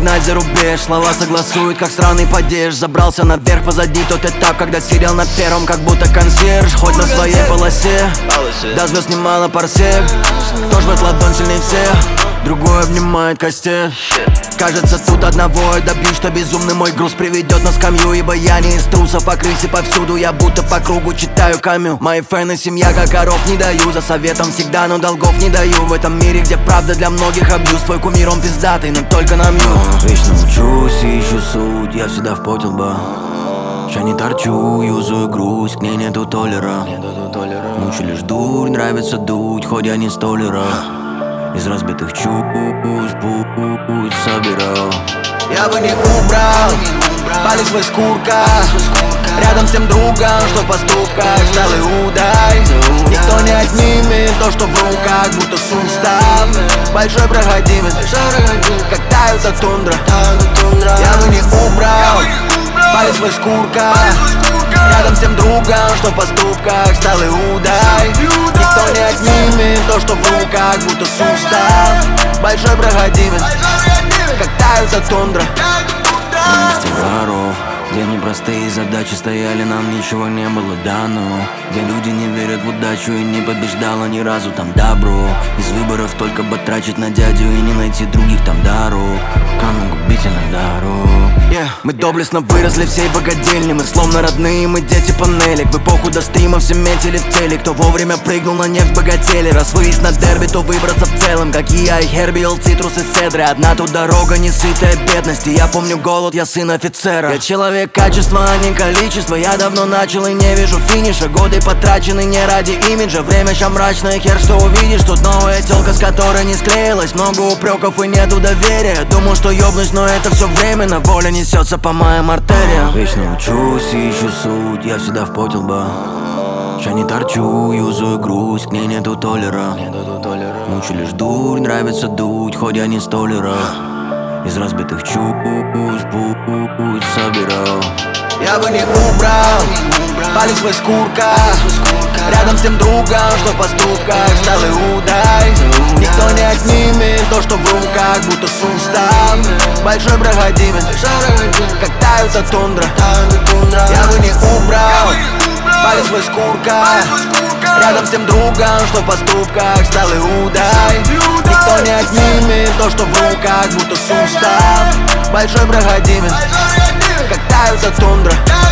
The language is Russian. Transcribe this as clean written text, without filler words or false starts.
погнать за рубеж. Слова согласуют, как странный падеж. Забрался наверх, позади тот этап, когда сидел на первом, как будто консьерж. Хоть на своей полосе, до звезд немало парсек. Кто жмет ладонь сильнее всех, другой обнимает костей. Кажется, тут одного я добью, что безумный мой груз приведет на скамью. Ибо я не из трусов, а крыси повсюду. Я будто по кругу читаю Камю. Мои фэны, семья, как коров не даю. За советом всегда, но долгов не даю. В этом мире, где правда для многих абьюз. Твой кумир, он пиздатый, но только на мью. Вечно учусь и ищу суть, я всегда в поте лба. Ща не торчу, юзаю грусть, к ней нету толера. Мучу лишь дурь, нравится дуть, хоть я не столера. Из разбитых чувств путь собирал. Я бы не убрал палец в шкурка. Рядом с тем другом, что в поступках стал Иудой. Никто не отнимет то, что в руках, будто сустав. Большой проходимец, как тают от тундра. Я бы не убрал палец в шкурка. Рядом с тем другом, что в поступках стал Иудой. Никто не отнимет то, что в руках, будто сустав. Большой проходимец, как тают от тундра. На месте воров, где непростые задачи стояли, нам ничего не было дано. Где люди не верят в удачу и не побеждала ни разу там добро. Из выборов только батрачить на дядю и не найти других там дорог. Камень губительных дорог. Мы доблестно выросли всей богадельни. Мы словно родные, мы дети панелек. В эпоху до стрима все метили в теле. Кто вовремя прыгнул на нефть, богатели. Раз выезд на дерби, то выбраться в целом. Как и я, и Хербиол, цитрус и цедры. Одна тут дорога, не сытая бедности. Я помню голод, я сын офицера. Я человек качества, а не количества. Я давно начал и не вижу финиша. Годы потрачены не ради имиджа. Время ща мрачное, хер что увидишь. Тут новая тёлка, с которой не склеилась. Много упреков и нету доверия. Думал, что ёбнусь, но это все временно. Воля несется по моим артериям. Вечно учусь и ищу суть, я всегда в поте лба. Ща не торчу, юзаю грусть, к ней нету толера. Мучу лишь дурь, нравится дуть, хоть я не столера. Из разбитых чувств путь собирал. Я бы не убрал палец в шкурка. Рядом с тем другом, что в поступках стал Иудой. Никто не отнимет то, что в руках, будто сустав. Большой проходимец, как тают от тундра. Я бы не убрал палец в шкурка. Рядом с тем другом, что в поступках стал Иудой. Никто не отнимет то, что в руках, будто сустав. Большой проходимец, как тают от тундра.